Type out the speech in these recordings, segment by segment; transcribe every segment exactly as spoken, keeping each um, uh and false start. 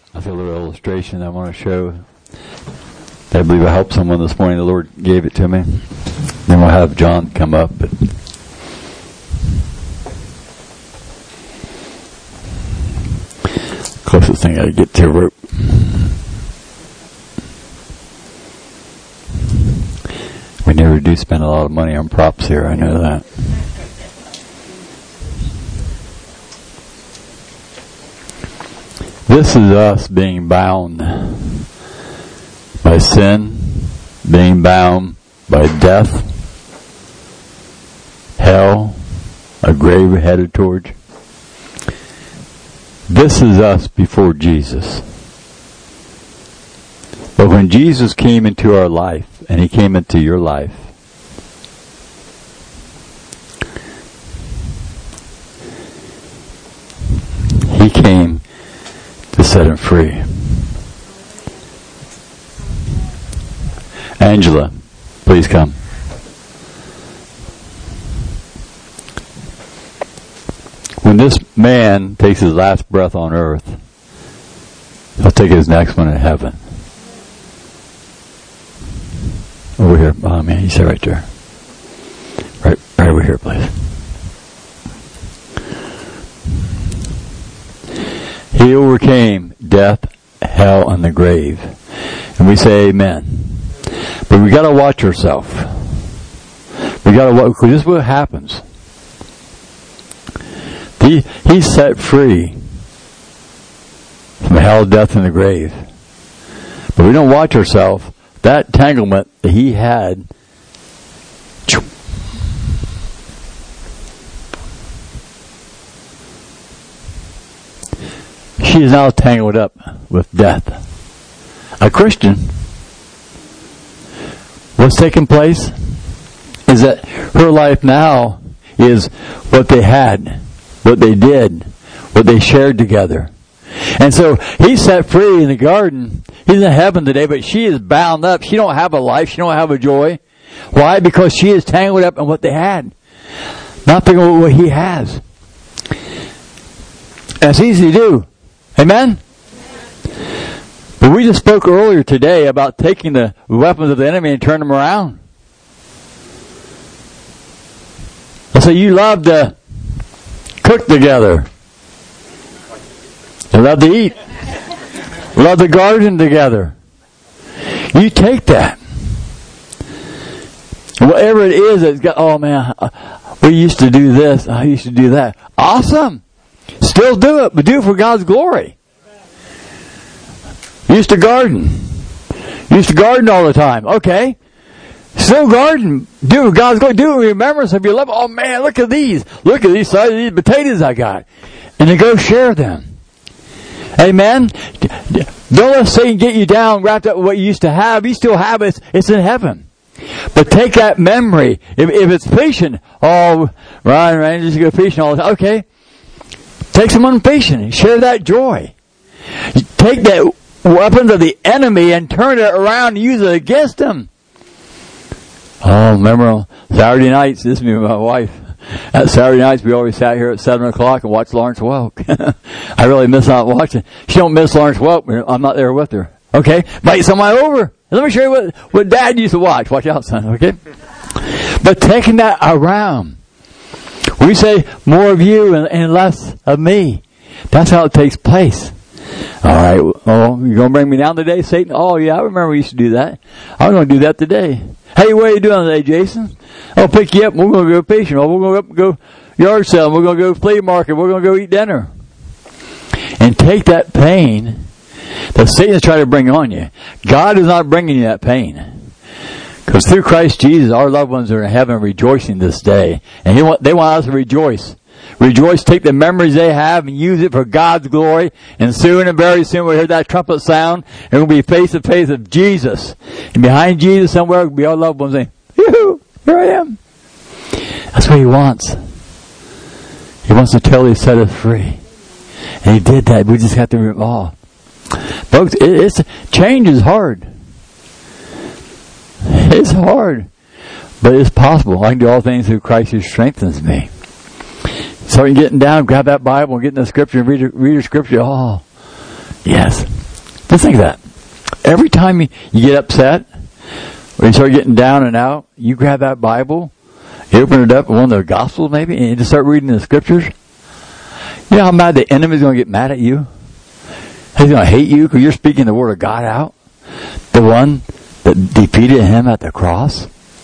I have a little illustration I want to show. I believe I helped someone this morning. The Lord gave it to me. Then we'll have John come up. But closest thing I could get to a rope. We never do spend a lot of money on props here, I know that. This is us being bound by sin, being bound by death, hell, a grave we're headed towards. This is us before Jesus. But when Jesus came into our life, and He came into your life, He came to set him free. Angela, please come. When this man takes his last breath on earth, he'll take his next one in heaven. Over here. Oh man, you sit right there. Right, right over here, please. He overcame death, hell, and the grave. And we say amen. But we gotta watch ourselves. We gotta watch, because this is what happens. He, he's set free from hell, death, and the grave. But we don't watch ourselves. That entanglement that he had, she is now tangled up with death. A Christian, what's taking place is that her life now is what they had, what they did, what they shared together. And so he's set free in the garden. He's in heaven today, but she is bound up. She don't have a life. She don't have a joy. Why? Because she is tangled up in what they had. Not thinking of what he has. And it's easy to do. Amen? But we just spoke earlier today about taking the weapons of the enemy and turning them around. I say you love to cook together. You love to eat. Love to garden together. You take that. Whatever it is that's got, oh man, we used to do this, I used to do that. Awesome. Still do it, but do it for God's glory. Used to garden. Used to garden all the time. Okay. Still garden. Do it for God's glory. Do it in remembrance of your love. Oh man, look at these. Look at these size of these potatoes I got. And then go share them. Amen? Don't let Satan get you down wrapped up with what you used to have. You still have it. It's in heaven. But take that memory. If, if it's fishing, oh, Ryan, Ryan, just go fishing all the time. Okay. Take someone fishing and share that joy. Take that weapons of the enemy and turn it around and use it against them. Oh, remember Saturday nights, this is me and my wife. At Saturday nights, we always sat here at seven o'clock and watched Lawrence Welk. I really miss not watching. She don't miss Lawrence Welk. I'm not there with her. Okay? Invite somebody over. Let me show you what, what Dad used to watch. Watch out, son. Okay? But taking that around. We say more of you and, and less of me. That's how it takes place. All right. Oh, you going to bring me down today, Satan? Oh, yeah, I remember we used to do that. I'm going to do that today. Hey, what are you doing today, Jason? I'll pick you up. We're going to go fishing. Or we're going to go yard sale. We're going to go flea market. We're going to go eat dinner. And take that pain that Satan's trying to bring on you. God is not bringing you that pain. Because through Christ Jesus, our loved ones are in heaven rejoicing this day. And he want, they want us to rejoice. Rejoice, take the memories they have and use it for God's glory. And soon and very soon we'll hear that trumpet sound and we'll be face to face with Jesus. And behind Jesus somewhere will be our loved ones saying, yoo-hoo, here I am. That's what he wants. He wants to totally set us free. And he did that. We just have to revolve. Folks, it, it's, change is hard. It's hard. But it's possible. I can do all things through Christ who strengthens me. Start getting down, grab that Bible and get in the scripture and read, read the scripture. Oh, yes. Just think of that. Every time you, you get upset, or you start getting down and out, you grab that Bible, you open it up, one of the Gospels maybe, and you just start reading the Scriptures. You know how mad the enemy's going to get mad at you? He's going to hate you because you're speaking the Word of God out. The one that defeated him at the cross.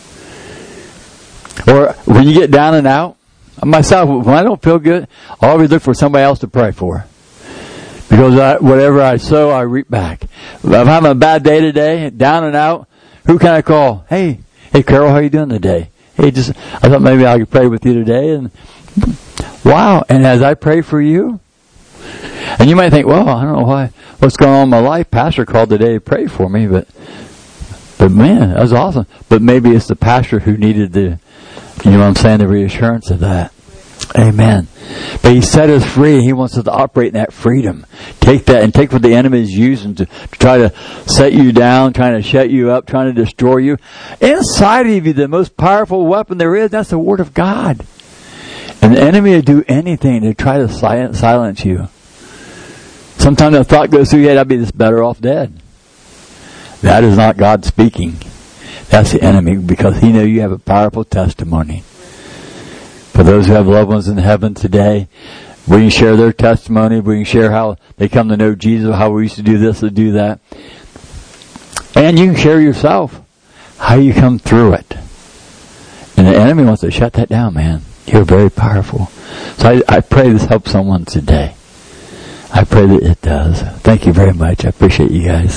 Or when you get down and out, myself, when I don't feel good, I always look for somebody else to pray for. Because I, whatever I sow, I reap back. If I'm having a bad day today, down and out, who can I call? Hey, hey Carol, how you doing today? Hey, just, I thought maybe I could pray with you today. And wow, and as I pray for you, and you might think, well, I don't know why, what's going on in my life. Pastor called today to pray for me, but, but man, that was awesome. But maybe it's the pastor who needed the, you know what I'm saying, the reassurance of that. Amen. But he set us free. He wants us to operate in that freedom. Take that and take what the enemy is using to, to try to set you down, trying to shut you up, trying to destroy you. Inside of you, the most powerful weapon there is, that's the Word of God. And the enemy will do anything to try to silence, silence you. Sometimes a thought goes through your head, I'd be just better off dead. That is not God speaking. That's the enemy, because he knows you have a powerful testimony. For those who have loved ones in heaven today, we can share their testimony. We can share how they come to know Jesus, how we used to do this or do that. And you can share yourself, how you come through it. And the enemy wants to shut that down, man. You're very powerful. So I, I pray this helps someone today. I pray that it does. Thank you very much. I appreciate you guys.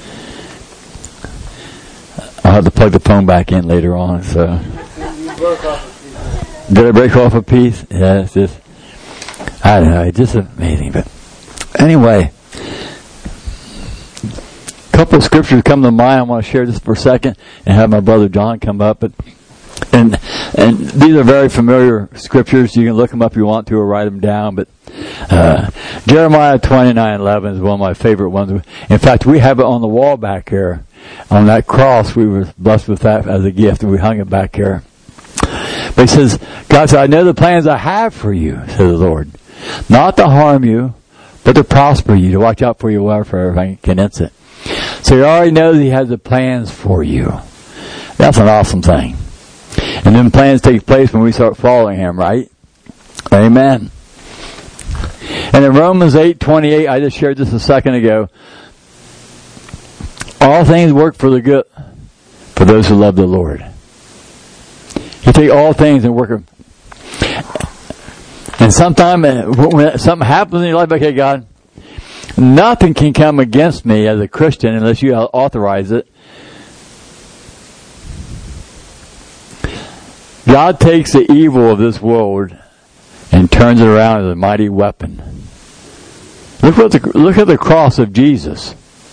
I'll have to plug the phone back in later on. So, did I break off a piece? Yeah, it's just, I don't know, it's just amazing. But anyway, a couple of scriptures come to mind. I want to share this for a second and have my brother John come up. But and and these are very familiar scriptures. You can look them up if you want to, or write them down. But uh, Jeremiah twenty-nine eleven is one of my favorite ones. In fact, we have it on the wall back here. On that cross, we were blessed with that as a gift, and we hung it back here. But he says, God said, I know the plans I have for you, says the Lord. Not to harm you, but to prosper you, to watch out for your welfare, if I can condense it. So he already knows he has the plans for you. That's an awesome thing. And then plans take place when we start following him, right? Amen. And in Romans eight twenty-eight, I just shared this a second ago. All things work for the good for those who love the Lord. You take all things and work them. And sometimes when something happens in your life, okay, God, nothing can come against me as a Christian unless you authorize it. God takes the evil of this world and turns it around as a mighty weapon. Look what the, look at the cross of Jesus.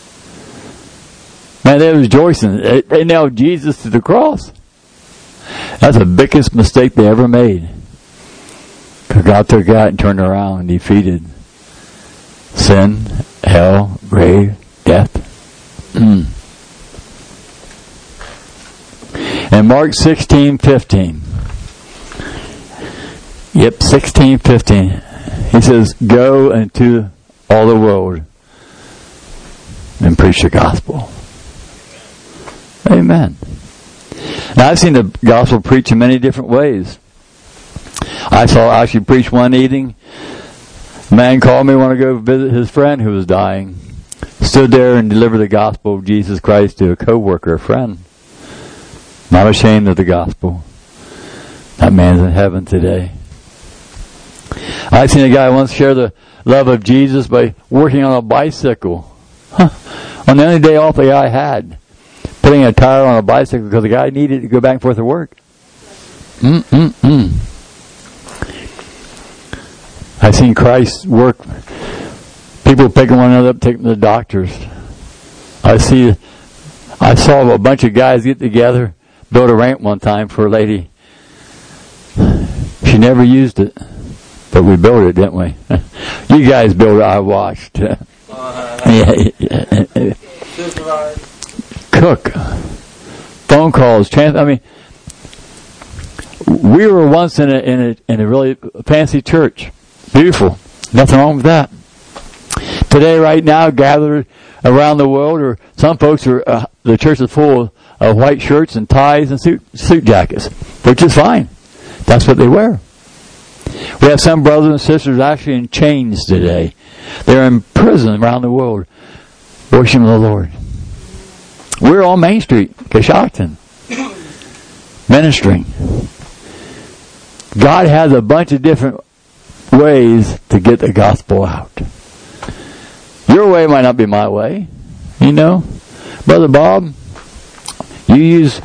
Man, they were rejoicing. They, they nailed Jesus to the cross. That's the biggest mistake they ever made. Because God took it out and turned around and defeated sin, hell, grave, death. Mm. And Mark sixteen fifteen. Yep, sixteen fifteen. He says, go into all the world and preach the gospel. Amen. Now, I've seen the gospel preached in many different ways. I saw actually preach one evening. A man called me, wanted to go visit his friend who was dying. Stood there and delivered the gospel of Jesus Christ to a co-worker, a friend. Not ashamed of the gospel. That man's in heaven today. I've seen a guy once share the love of Jesus by working on a bicycle. Huh. On the only day off the guy had. Putting a tire on a bicycle because the guy needed to go back and forth to work. Mm-mm-mm. I've seen Christ work. People picking one another up, taking them to the doctors. I see. I saw a bunch of guys get together, build a ramp one time for a lady. She never used it, but we built it, didn't we? You guys built it. I watched. Uh, yeah, yeah. Cook, phone calls, trans- I mean, we were once in a in a in a really fancy church, beautiful, nothing wrong with that. today, right now, gathered around the world, or some folks are, uh, the church is full of white shirts and ties and suit, suit jackets, which is fine. That's what they wear. We have some brothers and sisters actually in chains today. They're in prison around the world, worshiping the Lord. We're on Main Street, Coshocton, ministering. God has a bunch of different ways to get the gospel out. Your way might not be my way, you know. Brother Bob, you use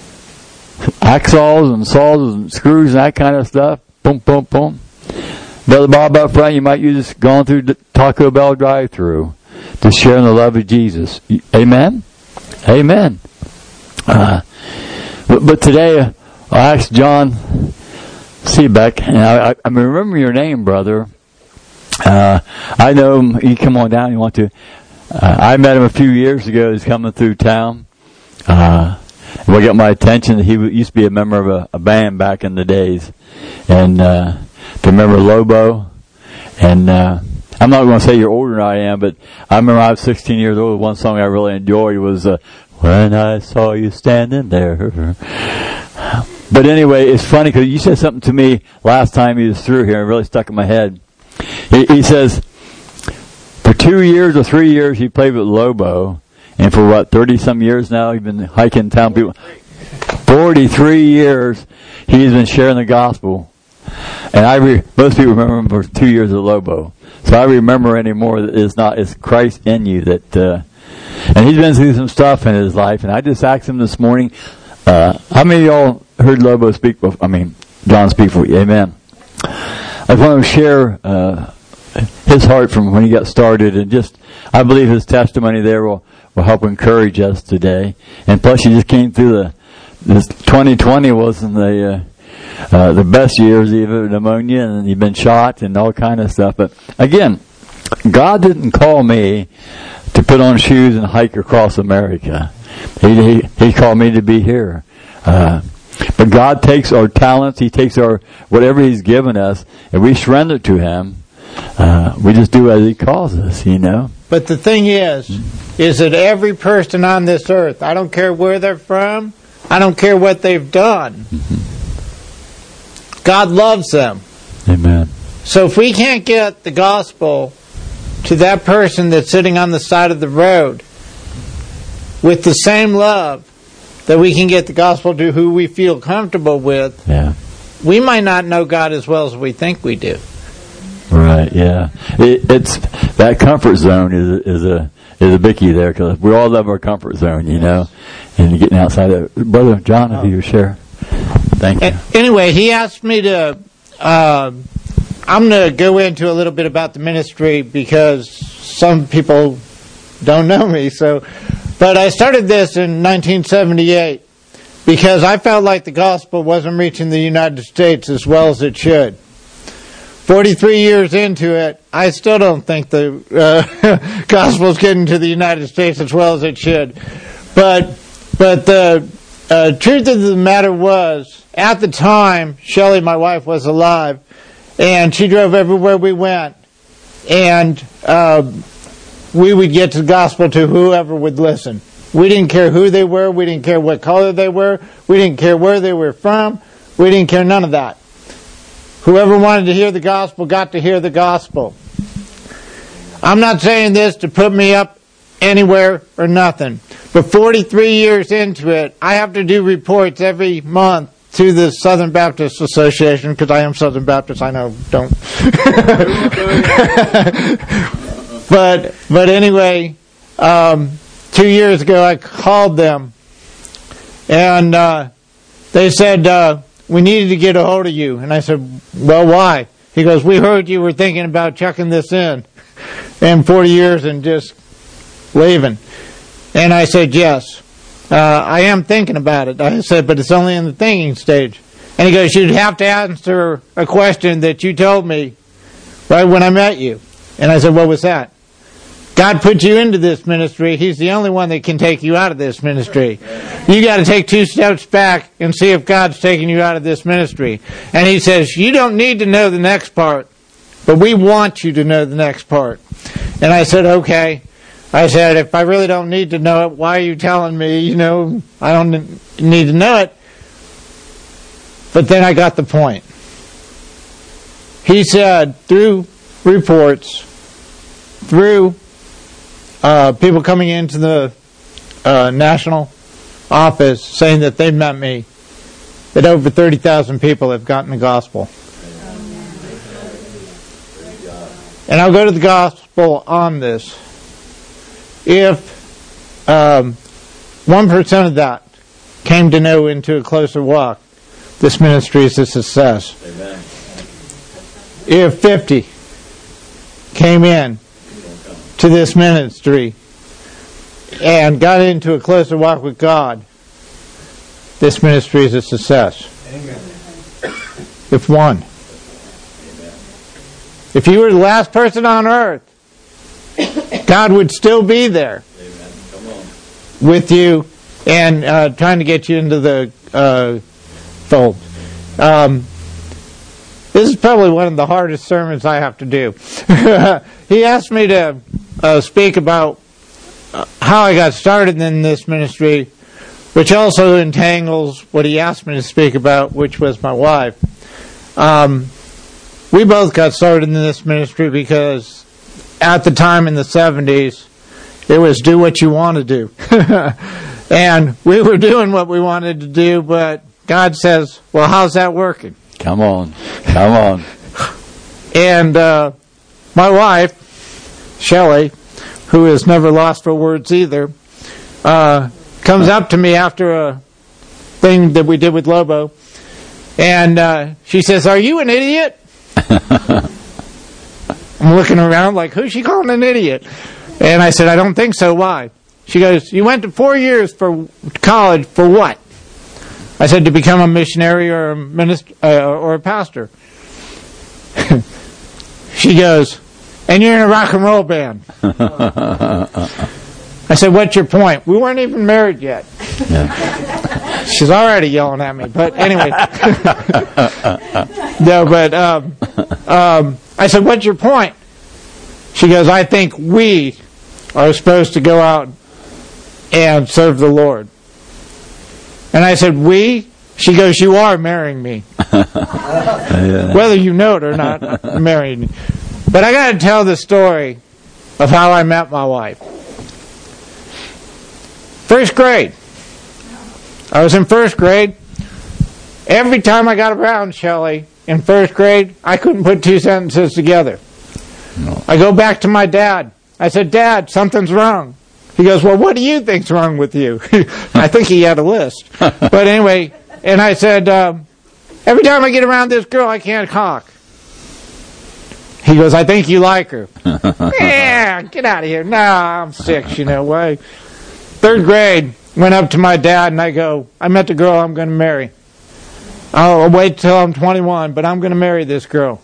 axles and saws and screws and that kind of stuff. Boom, boom, boom. Brother Bob up front, you might use going through the Taco Bell drive-thru to share the love of Jesus. Amen? Amen. Uh, but, but today, uh, I asked John Seebeck, and I, I, I remember your name, brother. Uh, I know him. You come on down, you want to. Uh, I met him a few years ago. He's coming through town. Uh, what got my attention, he used to be a member of a, a band back in the days. And, uh, to remember Lobo. And, uh, I'm not going to say you're older than I am, but I remember I was sixteen years old. One song I really enjoyed was, uh, When I Saw You Standing There. But anyway, it's funny because you said something to me last time he was through here and it really stuck in my head. He, he says, for two years or three years he played with Lobo, and for what, thirty-some years now he's been hiking town people. forty-three years he's been sharing the gospel. And I re- most people remember him for two years of Lobo. So I remember anymore that it's not, it's Christ in you that, uh, and he's been through some stuff in his life, and I just asked him this morning, uh, how many of y'all heard Lobo speak, before, I mean, John speak for you? Amen. I just want to share, uh, his heart from when he got started, and just, I believe his testimony there will, will help encourage us today. And plus he just came through the, this twenty twenty wasn't the, uh, Uh, the best years, even pneumonia, and you've been shot and all kind of stuff. But again, God didn't call me to put on shoes and hike across America. He He, he called me to be here. Uh, but God takes our talents, He takes our whatever He's given us, and we surrender to Him. Uh, we just do as He calls us, you know. But the thing is, mm-hmm. is that every person on this earth, I don't care where they're from, I don't care what they've done. Mm-hmm. God loves them. Amen. So if we can't get the gospel to that person that's sitting on the side of the road with the same love that we can get the gospel to who we feel comfortable with, yeah. we might not know God as well as we think we do. Right, yeah. It, it's that comfort zone is is a is a biggie there, because we all love our comfort zone, you know, and getting outside of it. Brother John, if you would share. Thank you. Anyway, he asked me to, uh, I'm going to go into a little bit about the ministry because some people don't know me. So, but I started this in nineteen seventy-eight because I felt like the gospel wasn't reaching the United States as well as it should. forty-three years into it, I still don't think the uh, gospel's getting to the United States as well as it should. But, but the uh, truth of the matter was, at the time, Shelley, my wife, was alive, and she drove everywhere we went, and uh, we would get the gospel to whoever would listen. We didn't care who they were, we didn't care what color they were, we didn't care where they were from, we didn't care none of that. Whoever wanted to hear the gospel got to hear the gospel. I'm not saying this to put me up anywhere or nothing, but forty-three years into it, I have to do reports every month to the Southern Baptist Association, because I am Southern Baptist, I know, don't. but but anyway, um, two years ago I called them, and uh, they said, uh, we needed to get a hold of you. And I said, well, why? He goes, we heard you were thinking about checking this in in forty years and just leaving. And I said, yes. Uh, I am thinking about it. I said, but it's only in the thinking stage. And he goes, you'd have to answer a question that you told me right when I met you. And I said, what was that? God put you into this ministry. He's the only one that can take you out of this ministry. You got to take two steps back and see if God's taking you out of this ministry. And he says, you don't need to know the next part, but we want you to know the next part. And I said, okay. I said, if I really don't need to know it, why are you telling me? You know, I don't need to know it. But then I got the point. He said, through reports, through uh, people coming into the uh, national office saying that they met me, that over thirty thousand people have gotten the gospel. And I'll go to the gospel on this. If um, one percent of that came to know into a closer walk, this ministry is a success. Amen. If fifty came in to this ministry and got into a closer walk with God, this ministry is a success. Amen. If one. Amen. If you were the last person on earth, God would still be there. Amen. Come on. With you and uh, trying to get you into the uh, fold. Um, this is probably one of the hardest sermons I have to do. He asked me to uh, speak about uh, how I got started in this ministry, which also entangles what he asked me to speak about, which was my wife. Um, we both got started in this ministry because at the time in the seventies, it was do what you want to do. And we were doing what we wanted to do, but God says, well, how's that working? Come on. Come on. And uh, my wife, Shelley, who has never lost for words either, uh, comes up to me after a thing that we did with Lobo, and uh, she says, are you an idiot? I'm looking around like, who's she calling an idiot? And I said, I don't think so. Why? She goes, you went to four years for college for what? I said, to become a missionary or a minister uh, or a pastor. She goes, and you're in a rock and roll band. I said, what's your point? We weren't even married yet. Yeah. She's already yelling at me. But anyway. No, but um, um, I said, what's your point? She goes, I think we are supposed to go out and serve the Lord. And I said, we? She goes, you are marrying me. Yeah. Whether you know it or not, I'm marrying you. But I got to tell the story of how I met my wife. First grade. I was in first grade. Every time I got around Shelley in first grade, I couldn't put two sentences together. No. I go back to my dad. I said, Dad, something's wrong. He goes, well, what do you think's wrong with you? I think he had a list. But anyway, and I said, um, every time I get around this girl, I can't talk. He goes, I think you like her. Yeah, get out of here. Nah, I'm six, you know. Why? Third grade, went up to my dad and I go, I met the girl I'm going to marry. I'll wait till I'm twenty-one, but I'm going to marry this girl.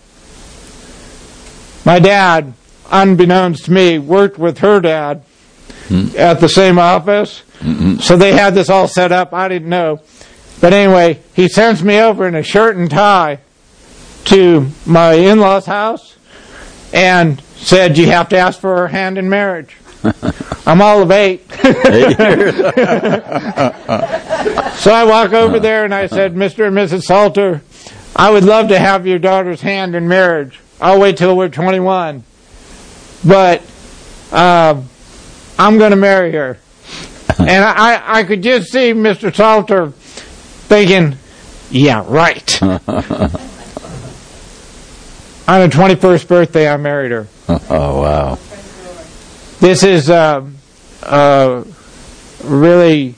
My dad, unbeknownst to me, worked with her dad mm. at the same office. Mm-mm. So they had this all set up. I didn't know. But anyway, he sends me over in a shirt and tie to my in-laws' house and said, you have to ask for her hand in marriage. I'm all of eight. So I walk over there and I said, Mister and Missus Salter, I would love to have your daughter's hand in marriage. I'll wait till we're twenty-one. But uh, I'm going to marry her. And I, I could just see Mister Salter thinking, yeah, right. On her twenty-first birthday, I married her. Oh, wow. This is uh, a really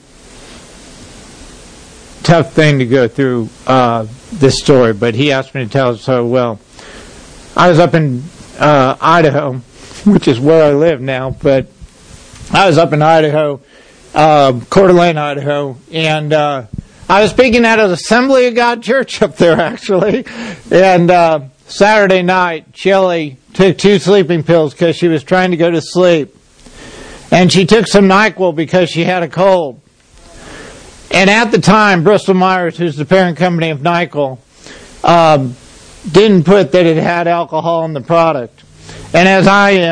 tough thing to go through, uh, this story, but he asked me to tell it so well. I was up in uh, Idaho, which is where I live now, but I was up in Idaho, uh, Coeur d'Alene, Idaho, and uh, I was speaking at an Assembly of God church up there, actually, and uh, Saturday night, Shelley took two sleeping pills because she was trying to go to sleep. And she took some NyQuil because she had a cold. And at the time, Bristol Myers, who's the parent company of NyQuil, um, didn't put that it had alcohol in the product. And as I am,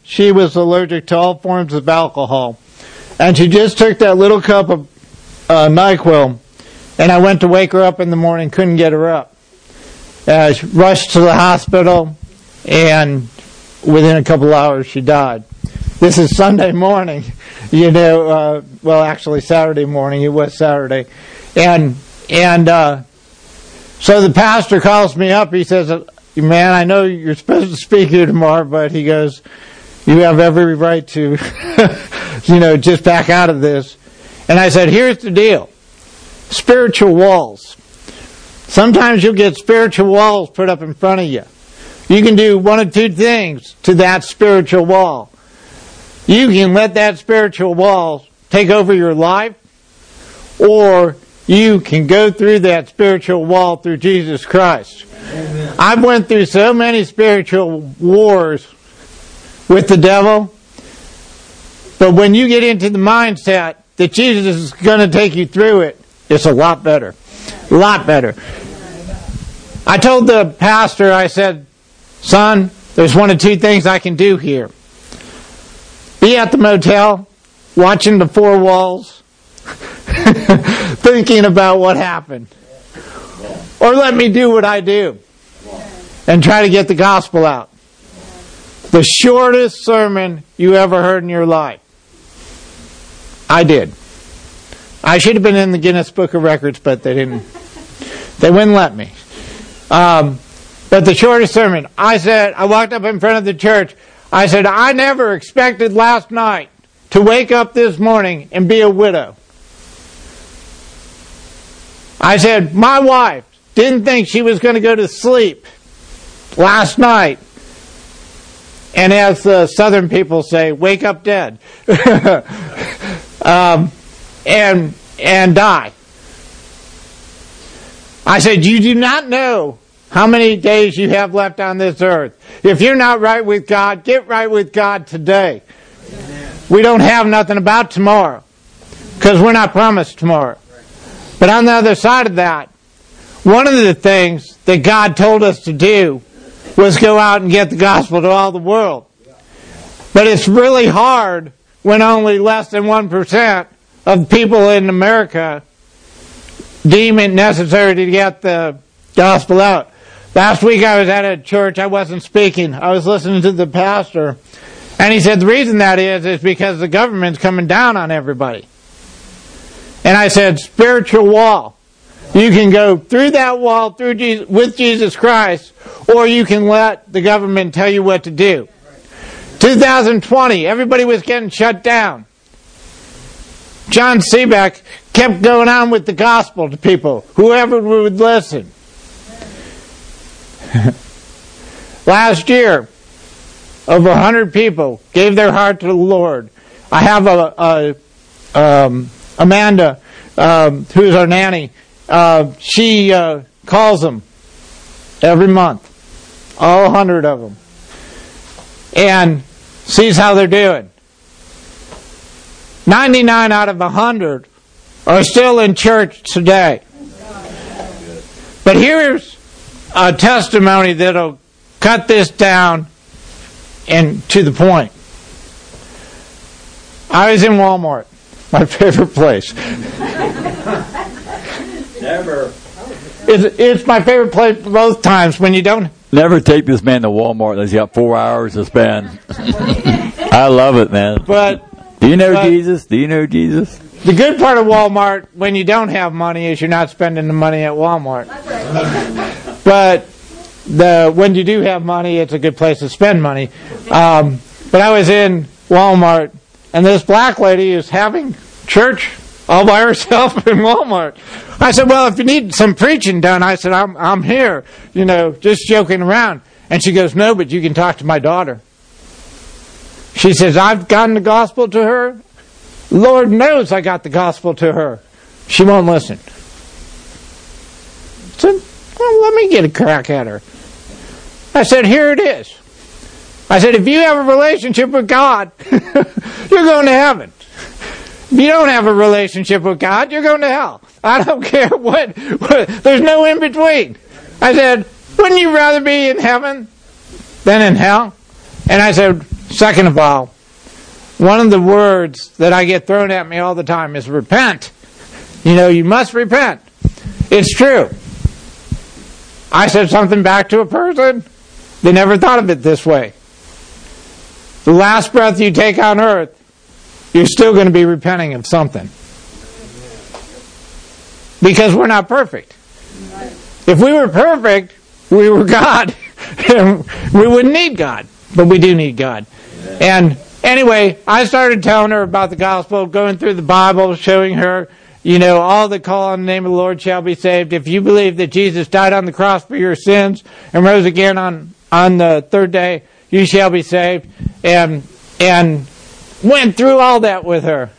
she was allergic to all forms of alcohol. And she just took that little cup of uh, NyQuil, and I went to wake her up in the morning, couldn't get her up. Uh, she rushed to the hospital, and within a couple hours she died. This is Sunday morning, you know, uh, well, actually Saturday morning, it was Saturday. And, and, uh, so the pastor calls me up, he says, man, I know you're supposed to speak here tomorrow, but he goes, you have every right to, you know, just back out of this. And I said, here's the deal. Spiritual walls. Sometimes you'll get spiritual walls put up in front of you. You can do one of two things to that spiritual wall. You can let that spiritual wall take over your life, or you can go through that spiritual wall through Jesus Christ. Amen. I've went through so many spiritual wars with the devil, but when you get into the mindset that Jesus is going to take you through it, it's a lot better. A lot better. I told the pastor, I said, son, there's one of two things I can do here. Be at the motel, watching the four walls, thinking about what happened. Or let me do what I do and try to get the gospel out. The shortest sermon you ever heard in your life. I did. I should have been in the Guinness Book of Records, but they didn't. They wouldn't let me. Um, but the shortest sermon, I said, I walked up in front of the church. I said, I never expected last night to wake up this morning and be a widow. I said, my wife didn't think she was going to go to sleep last night. And as the southern people say, wake up dead. um, and, and die. I said, you do not know how many days you have left on this earth. If you're not right with God, get right with God today. Amen. We don't have nothing about tomorrow because we're not promised tomorrow. But on the other side of that, one of the things that God told us to do was go out and get the gospel to all the world. But it's really hard when only less than one percent of people in America deem it necessary to get the gospel out. Last week I was at a church, I wasn't speaking, I was listening to the pastor, and he said the reason that is, is because the government's coming down on everybody. And I said, spiritual wall. You can go through that wall through Jesus, with Jesus Christ, or you can let the government tell you what to do. two thousand twenty, everybody was getting shut down. John Seebeck kept going on with the gospel to people, whoever would listen. Last year, over one hundred people gave their heart to the Lord. I have a, a um, Amanda, um, who's our nanny. Uh, she uh, calls them every month, all one hundred of them, and sees how they're doing. ninety-nine out of one hundred are still in church today. But here's a testimony that'll cut this down and to the point. I was in Walmart, my favorite place. Never. It's, it's my favorite place both times when you don't... Never take this man to Walmart unless you got four hours to spend. I love it, man. But... Do you know but, Jesus? Do you know Jesus? The good part of Walmart, when you don't have money, is you're not spending the money at Walmart. But the when you do have money, it's a good place to spend money. Um, but I was in Walmart, and this black lady is having church all by herself in Walmart. I said, well, if you need some preaching done, I said, I'm I'm here, you know, just joking around. And she goes, no, but you can talk to my daughter. She says, I've gotten the gospel to her. Lord knows I got the gospel to her. She won't listen. I said, well, let me get a crack at her. I said, here it is. I said, if you have a relationship with God, you're going to heaven. If you don't have a relationship with God, you're going to hell. I don't care what, what there's no in between. I said, wouldn't you rather be in heaven than in hell? And I said, second of all, one of the words that I get thrown at me all the time is repent. You know, you must repent. It's true. I said something back to a person, they never thought of it this way. The last breath you take on earth, you're still going to be repenting of something. Because we're not perfect. If we were perfect, we were God. We wouldn't need God. But we do need God. And anyway, I started telling her about the gospel, going through the Bible, showing her, you know, all that call on the name of the Lord shall be saved. If you believe that Jesus died on the cross for your sins and rose again on, on the third day, you shall be saved. And and went through all that with her.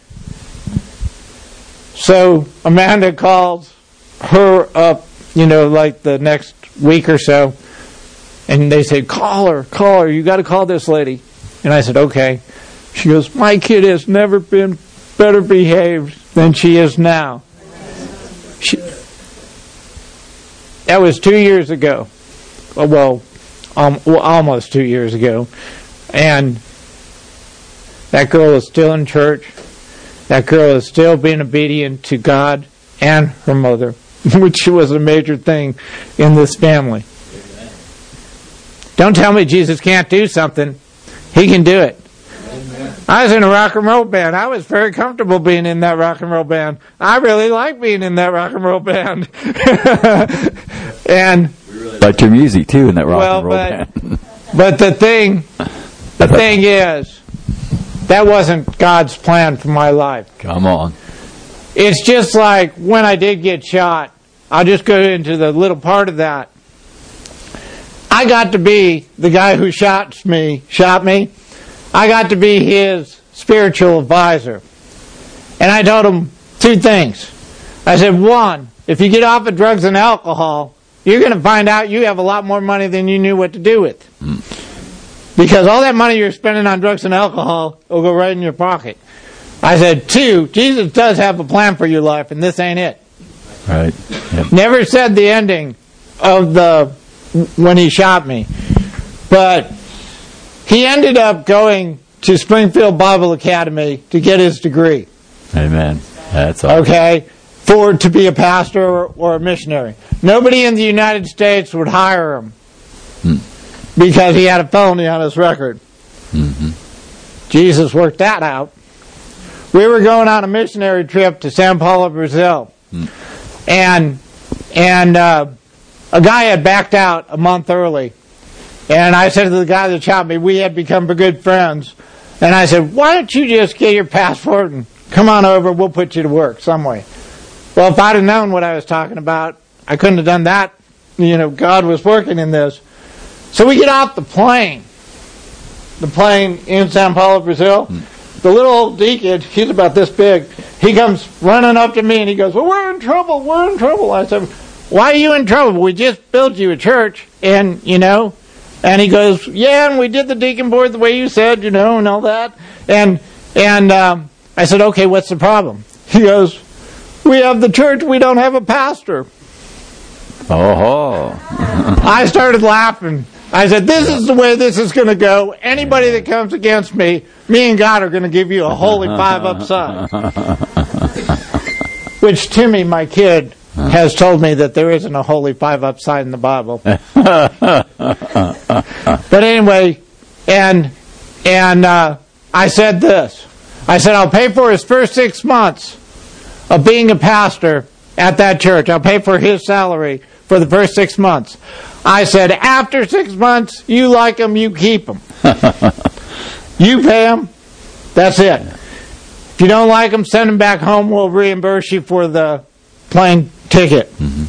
So Amanda calls her up, you know, like the next week or so. And they said, call her, call her. You got to call this lady. And I said, okay. She goes, my kid has never been better behaved than she is now. She, that was two years ago. Well, um, well, almost two years ago. And that girl is still in church. That girl is still being obedient to God and her mother, which was a major thing in this family. Don't tell me Jesus can't do something. He can do it. Amen. I was in a rock and roll band. I was very comfortable being in that rock and roll band. I really like being in that rock and roll band. And we really liked your music too in that rock well, and roll but, band. But the thing, the thing is, that wasn't God's plan for my life. Come on. It's just like when I did get shot. I'll just go into the little part of that. I got to be the guy who shot me, shot me. I got to be his spiritual advisor. And I told him two things. I said, one, if you get off of drugs and alcohol, you're going to find out you have a lot more money than you knew what to do with. Mm. Because all that money you're spending on drugs and alcohol will go right in your pocket. I said, two, Jesus does have a plan for your life, and this ain't it. Right. Yep. Never said the ending of the when he shot me. But he ended up going to Springfield Bible Academy to get his degree. Amen. That's awesome. Okay? For to be a pastor or, or a missionary. Nobody in the United States would hire him hmm. because he had a felony on his record. Mm-hmm. Jesus worked that out. We were going on a missionary trip to Sao Paulo, Brazil. Hmm. And and uh, a guy had backed out a month early. And I said to the guy that shot me, we had become good friends. And I said, why don't you just get your passport and come on over, we'll put you to work some way. Well, if I'd have known what I was talking about, I couldn't have done that. You know, God was working in this. So we get off the plane. The plane in Sao Paulo, Brazil. Hmm. The little old deacon, he's about this big, he comes running up to me and he goes, well, we're in trouble, we're in trouble. I said, why are you in trouble? We just built you a church, and, you know, and he goes, yeah, and we did the deacon board the way you said, you know, and all that. And and um, I said, okay, what's the problem? He goes, we have the church, we don't have a pastor. Oh. I started laughing. I said, this is the way this is going to go. Anybody that comes against me, me and God are going to give you a holy five upside. Which Timmy, my kid, has told me that there isn't a holy five upside in the Bible. But anyway, and and uh, I said this. I said, I'll pay for his first six months of being a pastor at that church. I'll pay for his salary for the first six months. I said, after six months, you like him, you keep him. You pay him, that's it. If you don't like him, send him back home. We'll reimburse you for the plane ticket. Mm-hmm.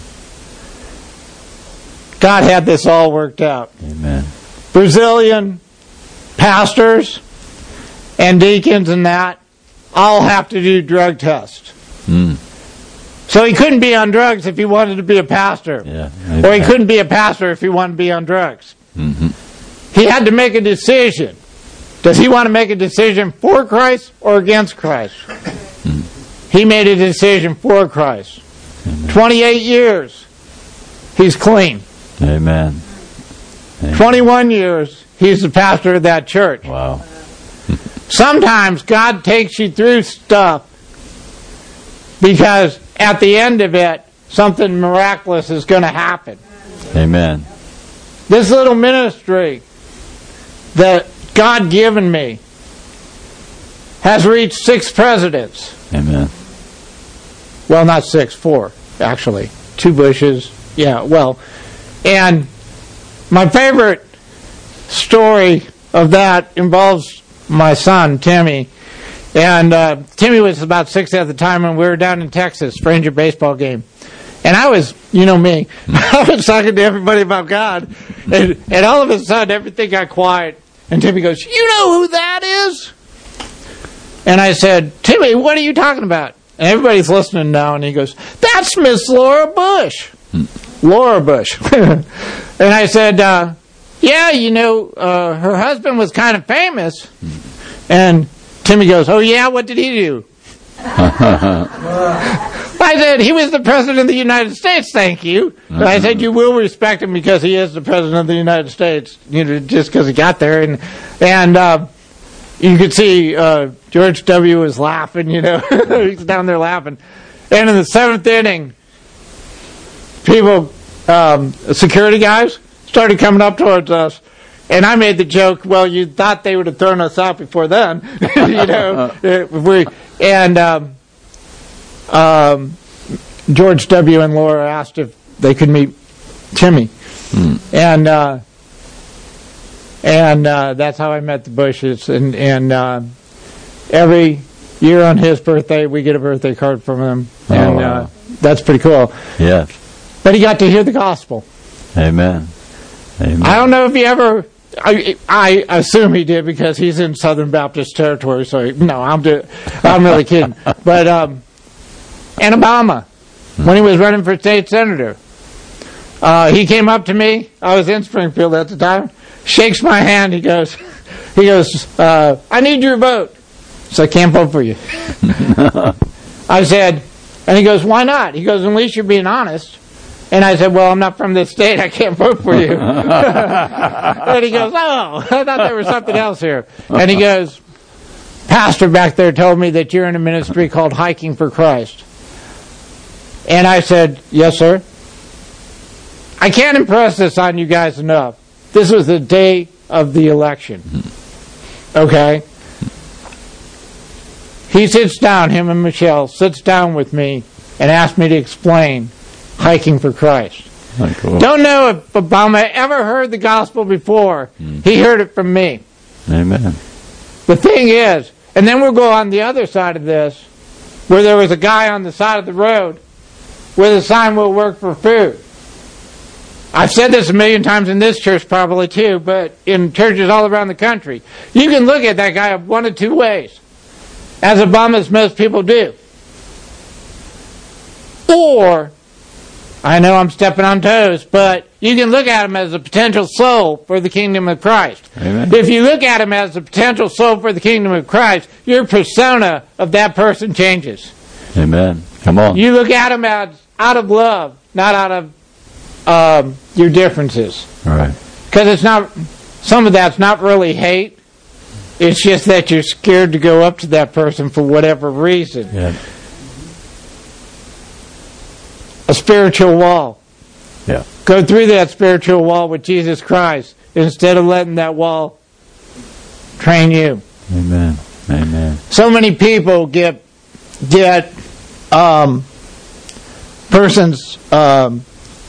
God had this all worked out. Amen. Brazilian pastors and deacons and that all have to do drug tests. Mm. So he couldn't be on drugs if he wanted to be a pastor. Yeah, or he couldn't be a pastor if he wanted to be on drugs. Mm-hmm. He had to make a decision. Does he want to make a decision for Christ or against Christ? Mm. He made a decision for Christ. Amen. twenty-eight years, he's clean. Amen. Amen. twenty-one years, he's the pastor of that church. Wow. sometimes God takes you through stuff because at the end of it, something miraculous is going to happen. Amen. This little ministry that God given me has reached six presidents. Amen. Well, not six, four, actually. Two Bushes. Yeah, well. And my favorite story of that involves my son, Timmy. And uh, Timmy was about six at the time, and we were down in Texas for Ranger baseball game. And I was, you know me, I was talking to everybody about God. And, and all of a sudden, everything got quiet. And Timmy goes, you know who that is? And I said, Timmy, what are you talking about? And everybody's listening now, and he goes, that's Miss Laura Bush. Hmm. Laura Bush. And I said, uh, yeah, you know, uh, her husband was kind of famous. Hmm. And Timmy goes, oh, yeah, what did he do? I said, he was the President of the United States, thank you. And I said, you will respect him because he is the President of the United States, you know, just because he got there. And and uh, you could see uh, George W. was laughing, you know. He's down there laughing. And in the seventh inning, people, um, security guys, started coming up towards us. And I made the joke, well, you thought they would have thrown us out before then, you know. we, and um, um, George W. and Laura asked if they could meet Timmy. Hmm. And uh, and uh, that's how I met the Bushes. And, and uh, every year on his birthday, we get a birthday card from him. Oh, and wow. uh, that's pretty cool. Yes. But he got to hear the gospel. Amen. Amen. I don't know if he ever... I, I assume he did because he's in Southern Baptist territory. So no, I'm do, I'm really kidding. But um, and Obama, hmm. when he was running for state senator, uh, he came up to me. I was in Springfield at the time. Shakes my hand. He goes, he goes. Uh, I need your vote. So I can't vote for you. I said, and he goes, why not? He goes, at least you're being honest. And I said, well, I'm not from this state. I can't vote for you. And he goes, oh, I thought there was something else here. And he goes, pastor back there told me that you're in a ministry called Hiking for Christ. And I said, yes, sir. I can't impress this on you guys enough. This was the day of the election. Okay? He sits down, him and Michelle, sits down with me and asks me to explain Hiking for Christ. Oh, cool. Don't know if Obama ever heard the gospel before. Mm. He heard it from me. Amen. The thing is, and then we'll go on the other side of this, where there was a guy on the side of the road with a sign, will work for food. I've said this a million times in this church probably too, but in churches all around the country. You can look at that guy one of two ways, as Obama's most people do. Or, I know I'm stepping on toes, but you can look at him as a potential soul for the kingdom of Christ. Amen. If you look at him as a potential soul for the kingdom of Christ, your persona of that person changes. Amen. Come on. You look at him as out of love, not out of um, your differences. All right. Because it's not, some of that's not really hate. It's just that you're scared to go up to that person for whatever reason. Yeah. A spiritual wall. Yeah. Go through that spiritual wall with Jesus Christ instead of letting that wall train you. Amen. Amen. So many people get get um, persons um,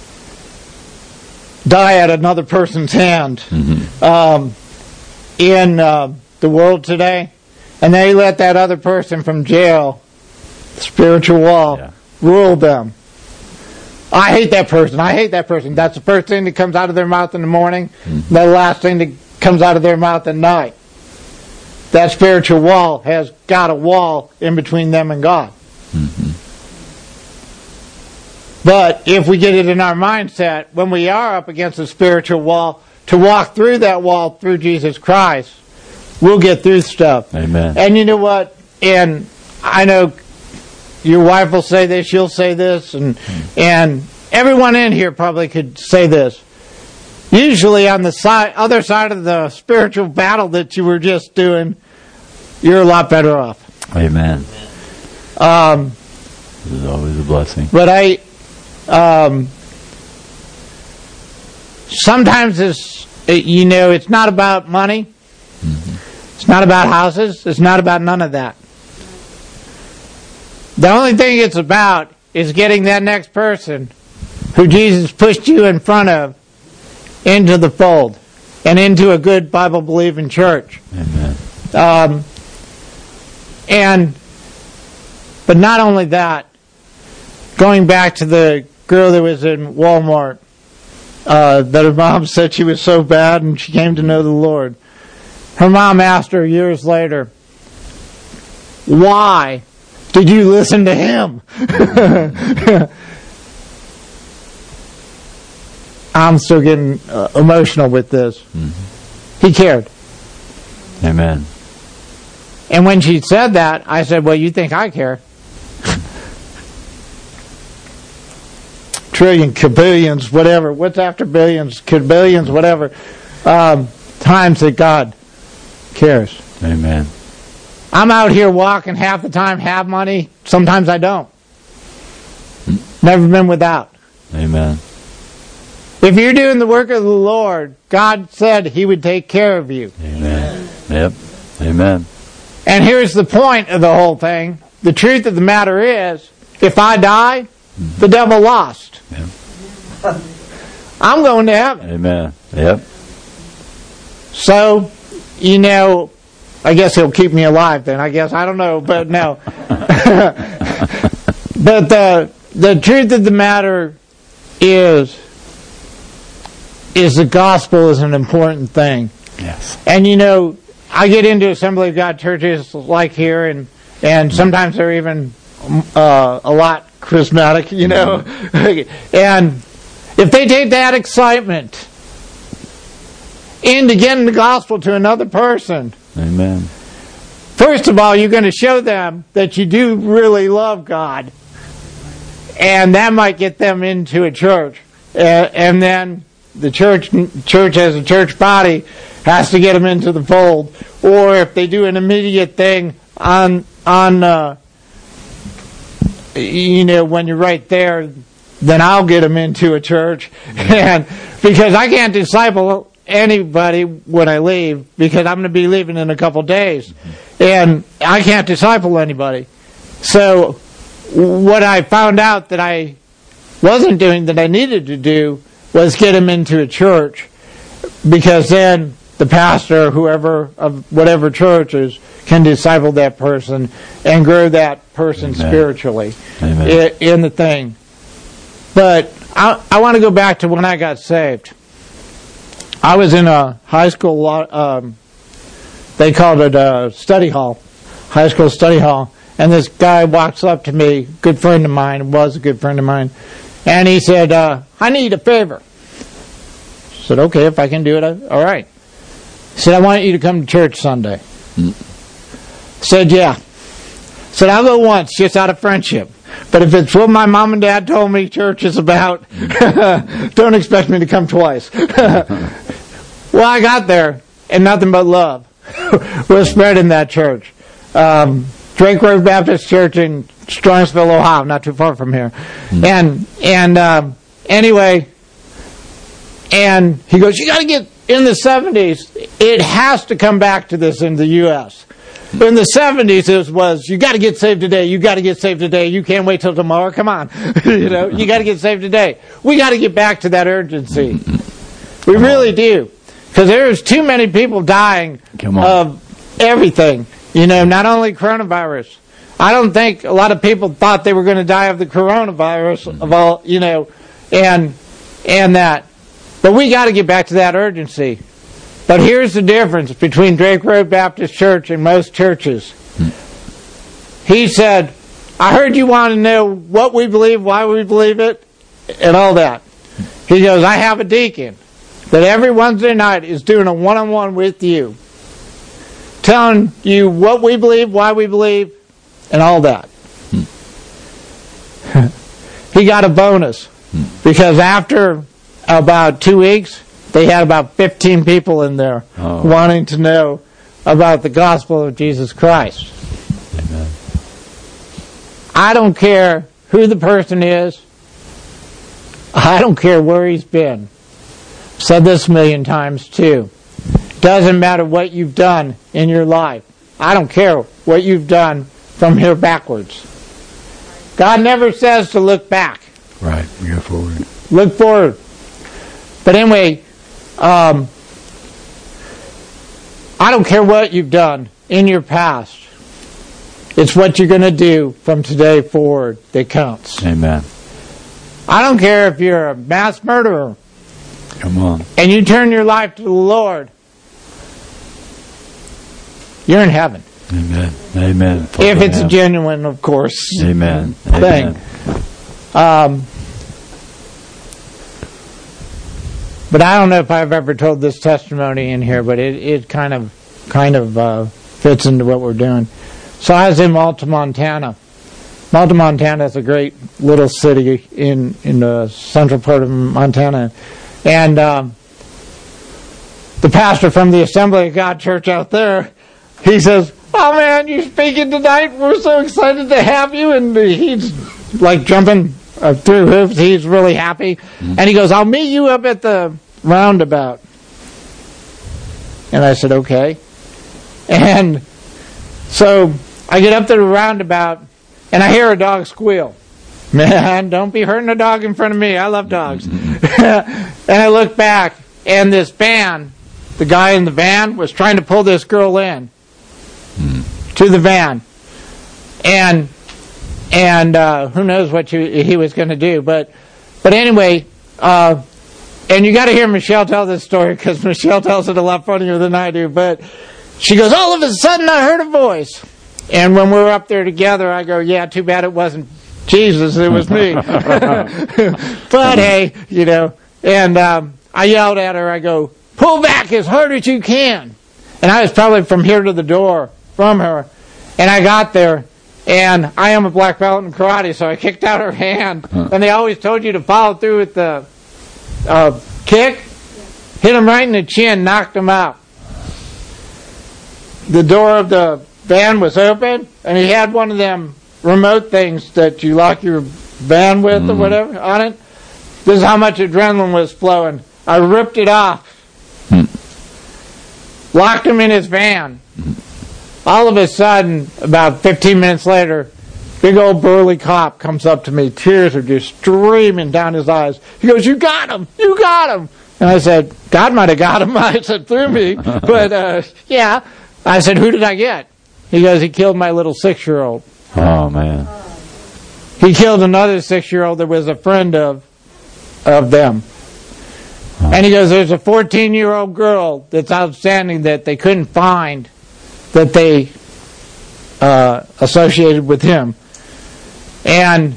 die at another person's hand mm-hmm. um, in uh, the world today, and they let that other person from jail, the spiritual wall, yeah. rule them. I hate that person. I hate that person. That's the first thing that comes out of their mouth in the morning. Mm-hmm. The last thing that comes out of their mouth at night. That spiritual wall has got a wall in between them and God. Mm-hmm. But if we get it in our mindset, when we are up against a spiritual wall, to walk through that wall through Jesus Christ, we'll get through stuff. Amen. And you know what? And I know your wife will say this, you'll say this, and and everyone in here probably could say this. Usually on the side, other side of the spiritual battle that you were just doing, you're a lot better off. Amen. Um, this is always a blessing. But I, um, sometimes it's, you know, it's not about money. Mm-hmm. It's not about houses. It's not about none of that. The only thing it's about is getting that next person who Jesus pushed you in front of into the fold and into a good Bible-believing church. Amen. Um, and, but not only that, going back to the girl that was in Walmart, uh, that her mom said she was so bad and she came to know the Lord. Her mom asked her years later, why did you listen to him? I'm still getting uh, emotional with this. Mm-hmm. He cared. Amen. And when she said that, I said, well, you think I care? Trillion, kabillions, whatever. What's after billions, kabillions, whatever. Um, times that God cares. Amen. I'm out here walking half the time, have money. Sometimes I don't. Never been without. Amen. If you're doing the work of the Lord, God said He would take care of you. Amen. Yep. Amen. And here's the point of the whole thing. The truth of the matter is, if I die, mm-hmm. the devil lost. Yep. I'm going to heaven. Amen. Yep. So, you know, I guess He'll keep me alive then. I guess. I don't know, but no. But the the truth of the matter is, is the gospel is an important thing. Yes. And you know, I get into Assembly of God churches like here, and and sometimes they're even uh, a lot charismatic, you know. Mm-hmm. And if they take that excitement into getting the gospel to another person, amen. First of all, you're going to show them that you do really love God, and that might get them into a church, uh, and then the church, church as a church body, has to get them into the fold. Or if they do an immediate thing on on, uh, you know, when you're right there, then I'll get them into a church, and because I can't disciple anybody when I leave, because I'm going to be leaving in a couple days, and I can't disciple anybody. So what I found out that I wasn't doing that I needed to do was get them into a church, because then the pastor or whoever of whatever church is can disciple that person and grow that person Amen. Spiritually Amen. In the thing. But I, I want to go back to when I got saved. I was in a high school, um, they called it a study hall, high school study hall, and this guy walks up to me, good friend of mine, was a good friend of mine, and he said, uh, I need a favor. I said, okay, if I can do it, I, all right. He said, I want you to come to church Sunday. Mm. Said, yeah. Said, I'll go once, just out of friendship. But if it's what my mom and dad told me church is about, don't expect me to come twice. Well, I got there, and nothing but love was spread in that church. Um, Drake Road Baptist Church in Strongsville, Ohio, not too far from here. Mm. And and um, anyway, and he goes, you got to get in the seventies. It has to come back to this in the U S In the seventies, it was, you got to get saved today. You got to get saved today. You can't wait till tomorrow. Come on. You know, you got to get saved today. We got to get back to that urgency. We really do. Because there's too many people dying of everything. You know, not only coronavirus. I don't think a lot of people thought they were going to die of the coronavirus of all, you know, and and that. But we got to get back to that urgency. But here's the difference between Drake Road Baptist Church and most churches. He said, I heard you want to know what we believe, why we believe it, and all that. He goes, I have a deacon that every Wednesday night is doing a one-on-one with you, telling you what we believe, why we believe, and all that. He got a bonus, because after about two weeks, they had about fifteen people in there oh. wanting to know about the gospel of Jesus Christ. Amen. I don't care who the person is. I don't care where he's been. I've said this a million times too. Doesn't matter what you've done in your life. I don't care what you've done from here backwards. God never says to look back. Right. Go forward. Look forward. But anyway, um, I don't care what you've done in your past. It's what you're going to do from today forward that counts. Amen. I don't care if you're a mass murderer. Come on. And you turn your life to the Lord. You're in heaven. Amen. Amen. If it's a genuine, of course, Amen. thing. Amen. Um, but I don't know if I've ever told this testimony in here, but it, it kind of kind of uh, fits into what we're doing. So I was in Malta, Montana. Malta, Montana is a great little city in, in the central part of Montana. And um, the pastor from the Assembly of God Church out there, he says, "Oh man, you're speaking tonight. We're so excited to have you." And he's like jumping uh, through hoops. He's really happy. Mm-hmm. And he goes, "I'll meet you up at the roundabout." And I said, "Okay." And so I get up to the roundabout and I hear a dog squeal. Man, don't be hurting a dog in front of me. I love dogs. And I look back and this van, the guy in the van was trying to pull this girl in to the van. And and uh, who knows what you, he was going to do. But but anyway, uh, and you got to hear Michelle tell this story because Michelle tells it a lot funnier than I do. But she goes, "All of a sudden I heard a voice." And when we were up there together, I go, "Yeah, too bad it wasn't Jesus, it was me." But hey, you know, and um, I yelled at her, I go, "Pull back as hard as you can." And I was probably from here to the door from her. And I got there, and I am a black belt in karate, so I kicked out her hand. And they always told you to follow through with the uh, kick. Hit him right in the chin, knocked him out. The door of the van was open, and he had one of them remote things that you lock your van with mm. or whatever on it. This is how much adrenaline was flowing. I ripped it off. Mm. Locked him in his van. Mm. All of a sudden, about fifteen minutes later, big old burly cop comes up to me. Tears are just streaming down his eyes. He goes, "You got him! You got him!" And I said, "God might have got him." I said, "Through me." But, uh, yeah. I said, "Who did I get?" He goes, "He killed my little six-year-old." Oh, man. He killed another six-year-old that was a friend of of them. Oh. And he goes, "There's a fourteen-year-old girl that's outstanding that they couldn't find that they uh, associated with him." And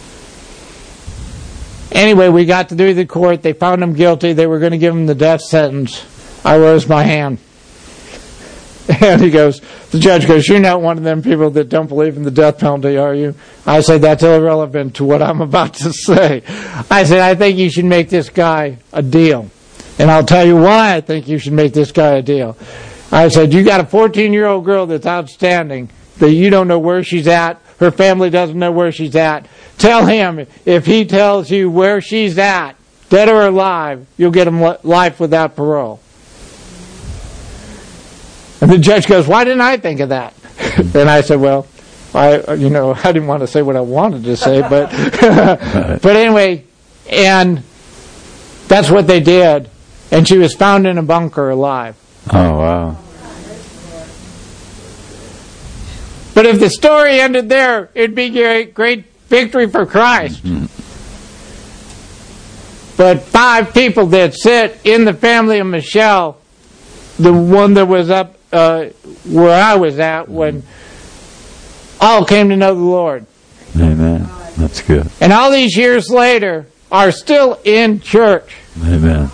anyway, we got to do the court. They found him guilty. They were going to give him the death sentence. I rose my hand. And he goes, the judge goes, "You're not one of them people that don't believe in the death penalty, are you?" I said, "That's irrelevant to what I'm about to say." I said, "I think you should make this guy a deal. And I'll tell you why I think you should make this guy a deal." I said, "You got a fourteen-year-old girl that's outstanding, that you don't know where she's at. Her family doesn't know where she's at. Tell him if he tells you where she's at, dead or alive, you'll get him life without parole." And the judge goes, "Why didn't I think of that?" And I said, "Well, I, you know, I didn't want to say what I wanted to say, but, but anyway, and that's what they did. And she was found in a bunker alive. Oh, wow. But if the story ended there, it'd be great, great victory for Christ. Mm-hmm. But five people that sit in the family of Michelle, the one that was up uh, where I was at, when all came to know the Lord. Amen. That's good. And all these years later are still in church. Amen.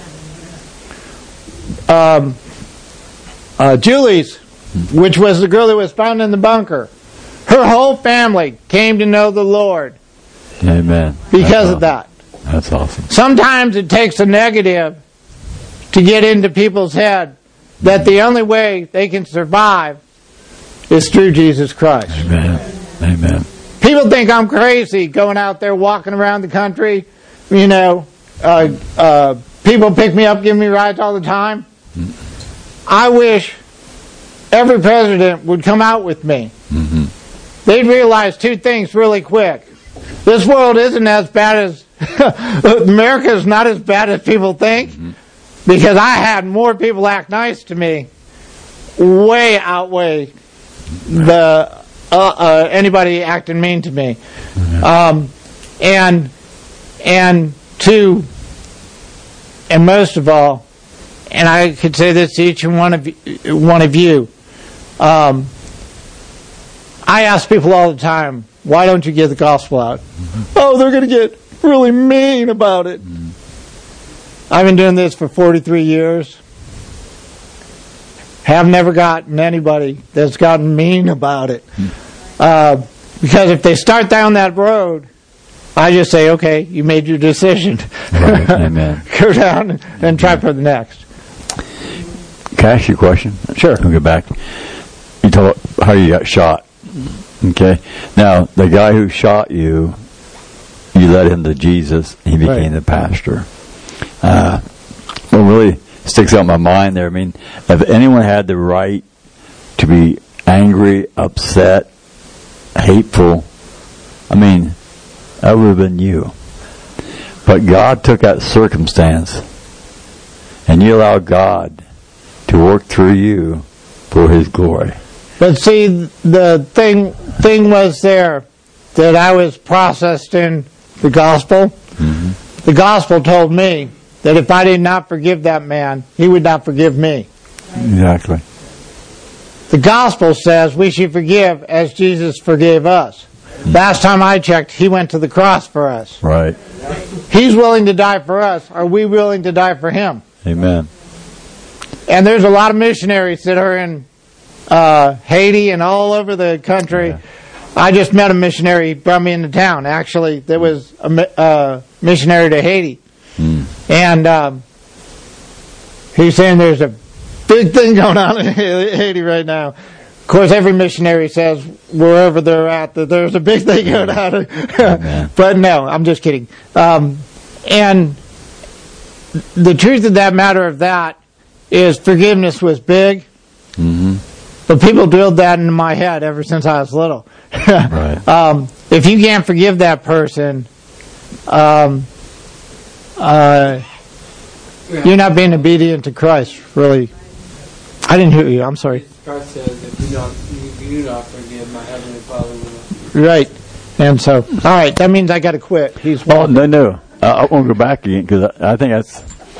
Um, uh, Julie's, which was the girl that was found in the bunker, her whole family came to know the Lord. Amen. Because awesome. of that. That's awesome. Sometimes it takes a negative to get into people's head that the only way they can survive is through Jesus Christ. Amen. Amen. People think I'm crazy going out there walking around the country. You know, uh, uh, people pick me up, give me rides all the time. Mm-hmm. I wish every president would come out with me. Mm-hmm. They'd realize two things really quick. This world isn't as bad as America is not as bad as people think, mm-hmm. because I had more people act nice to me, way outweigh the uh, uh, anybody acting mean to me, mm-hmm. um, and and to and most of all, and I could say this to each and one of you, one of you. Um, I ask people all the time, why don't you get the gospel out? Mm-hmm. Oh, they're going to get really mean about it. Mm-hmm. I've been doing this for forty-three years. Have never gotten anybody that's gotten mean about it. Mm-hmm. Uh, because if they start down that road, I just say, okay, you made your decision. Right. Amen. Go down and Amen. Try for the next. Can I ask you a question? Sure. I'll go back. You talk about how you got shot. Okay. Now, the guy who shot you, you led him to Jesus. He became right. the pastor. Uh, what really sticks out in my mind there, I mean, if anyone had the right to be angry, upset, hateful, I mean, that would have been you. But God took that circumstance, and you allowed God to work through you for His glory. But see, the thing thing was there that I was processed in the gospel. Mm-hmm. The gospel told me that if I did not forgive that man, he would not forgive me. Exactly. The gospel says we should forgive as Jesus forgave us. Mm-hmm. Last time I checked, he went to the cross for us. Right. He's willing to die for us. Are we willing to die for him? Amen. And there's a lot of missionaries that are in Uh, Haiti and all over the country. Yeah. I just met a missionary, brought me into town, actually, that was a uh, missionary to Haiti. Mm. And um, he's saying there's a big thing going on in Haiti right now. Of course, every missionary says wherever they're at that there's a big thing going on. But no, I'm just kidding. Um, and the truth of that matter of that is forgiveness was big. Mm-hmm. But people drilled that into my head ever since I was little. Right. um, if you can't forgive that person, um, uh, you're not being obedient to Christ, really. I didn't hear you. I'm sorry. Christ says, if you don't, if you do not forgive, my heavenly Father will. Right. And so, all right, that means I got to quit. He's well, no, no. I, I won't go back again because I, I think that's.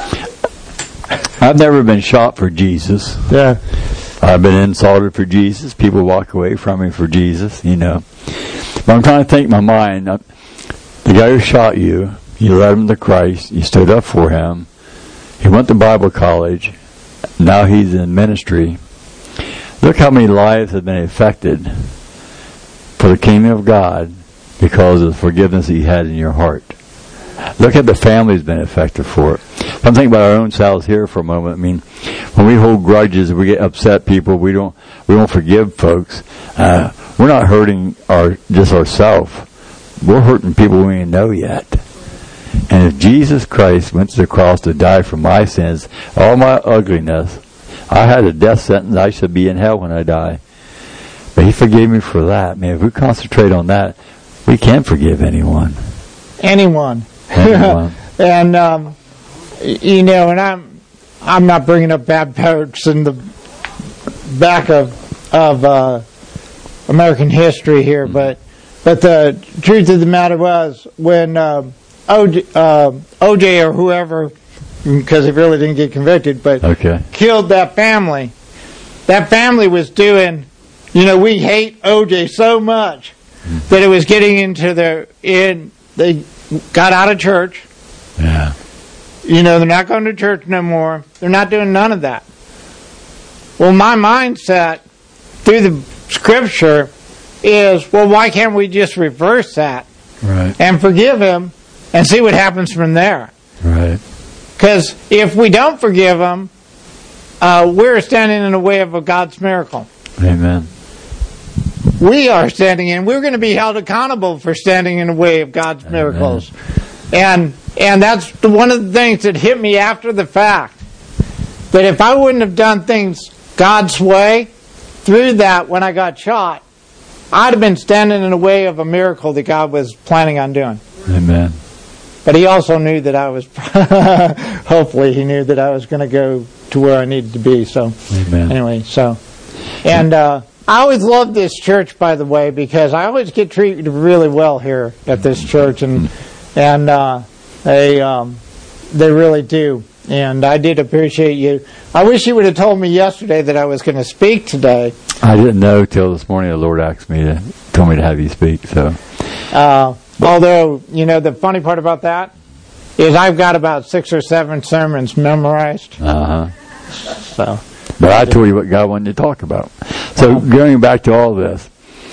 I've never been shot for Jesus. Yeah. I've been insulted for Jesus. People walk away from me for Jesus, you know. But I'm trying to think in my mind. Uh, the guy who shot you, you led him to Christ. You stood up for him. He went to Bible college. Now he's in ministry. Look how many lives have been affected for the kingdom of God because of the forgiveness that you had in your heart. Look at the family's been affected for it. I'm thinking about our own selves here for a moment. I mean, when we hold grudges, we get upset people. We don't. We don't forgive folks. Uh, we're not hurting our just ourselves. We're hurting people we don't know yet. And if Jesus Christ went to the cross to die for my sins, all my ugliness, I had a death sentence. I should be in hell when I die. But He forgave me for that. Man, if we concentrate on that, we can forgive anyone. Anyone. Anyone. And. Um, You know, and I'm I'm not bringing up bad parts in the back of of uh, American history here, but but the truth of the matter was when uh, O J, uh, O J or whoever, because he really didn't get convicted, but okay. killed that family. That family was doing, you know, we hate O J so much mm. that it was getting into their in. They got out of church. Yeah. You know, they're not going to church no more. They're not doing none of that. Well, my mindset through the Scripture is, well, why can't we just reverse that? Right. And forgive him and see what happens from there? Right. Because if we don't forgive him, uh, we're standing in the way of a God's miracle. Amen. We are standing in. We're going to be held accountable for standing in the way of God's miracles. And and that's the, one of the things that hit me after the fact. That if I wouldn't have done things God's way, through that when I got shot, I'd have been standing in the way of a miracle that God was planning on doing. Amen. But He also knew that I was, hopefully He knew that I was going to go to where I needed to be. So, Amen. Anyway, so, and uh, I always love this church, by the way, because I always get treated really well here at this church, and and uh, they um, they really do. And I did appreciate you. I wish you would have told me yesterday that I was going to speak today. I didn't know till this morning. The Lord asked me to, told me to have you speak. So, uh, although you know the funny part about that is I've got about six or seven sermons memorized. uh huh. So, But I told you what God wanted to talk about. So going back to all this,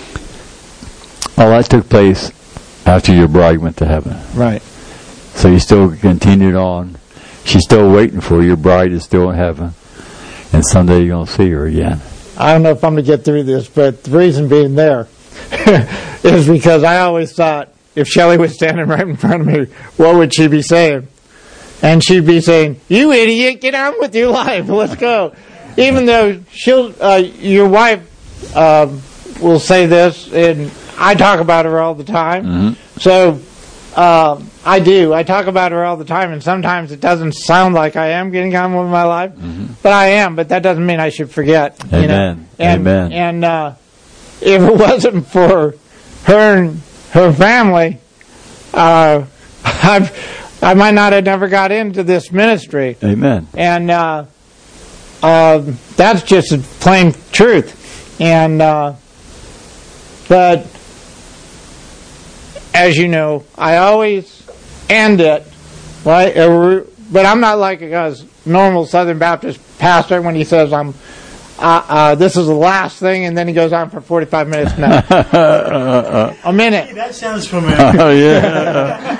all that took place after your bride went to heaven. right. So you still continued on. She's still waiting for you. Your bride is still in heaven. And someday you're going to see her again. I don't know if I'm going to get through this, but the reason being there is because I always thought if Shelley was standing right in front of me, what would she be saying? And she'd be saying, "You idiot, get on with your life. Let's go." Even though she'll, uh, your wife uh, will say this, and I talk about her all the time. Mm-hmm. So uh, I do. I talk about her all the time, and sometimes it doesn't sound like I am getting on with my life, Mm-hmm. but I am. But that doesn't mean I should forget. Amen. You know? And, Amen. And uh, if it wasn't for her and her family, uh, I've, I might not have never got into this ministry. Amen. And uh, uh, that's just a plain truth. And uh, but as you know, I always end it right. But I'm not like a normal Southern Baptist pastor when he says I'm. Uh, uh, this is the last thing, and then he goes on for forty-five minutes now. A minute. Hey, that sounds familiar. Oh, yeah.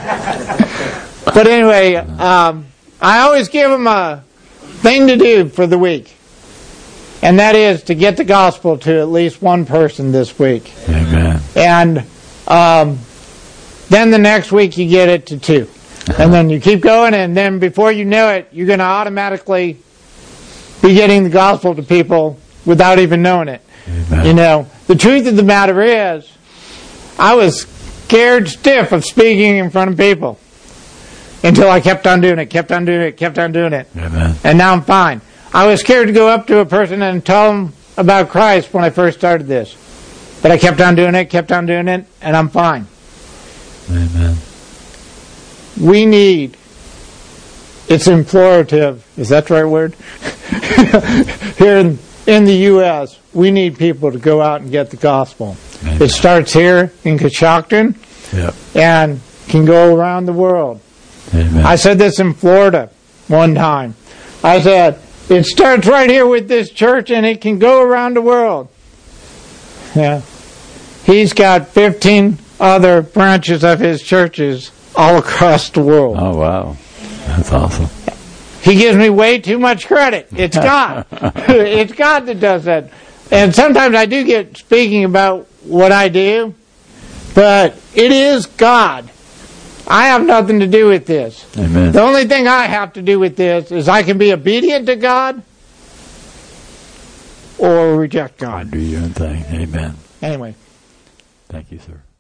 But anyway, um, I always give them a thing to do for the week. And that is to get the gospel to at least one person this week. Amen. And um, then the next week you get it to two. And then you keep going, and then before you know it, you're going to automatically be getting the gospel to people without even knowing it. Amen. You know, the truth of the matter is, I was scared stiff of speaking in front of people until I kept on doing it, kept on doing it, kept on doing it. Amen. And now I'm fine. I was scared to go up to a person and tell them about Christ when I first started this. But I kept on doing it, kept on doing it, and I'm fine. Amen. We need, it's implorative, is that the right word? Here in, in the U S, we need people to go out and get the gospel. Amen. It starts here in Coshocton Yep. and can go around the world. Amen. I said this in Florida one time. I said, it starts right here with this church and it can go around the world. Yeah. He's got fifteen other branches of his churches all across the world. Oh, wow. That's awesome. He gives me way too much credit. It's God. It's God that does that. And sometimes I do get speaking about what I do, but it is God. I have nothing to do with this. Amen. The only thing I have to do with this is I can be obedient to God or reject God. Do your own thing. Amen. Anyway. Thank you, sir.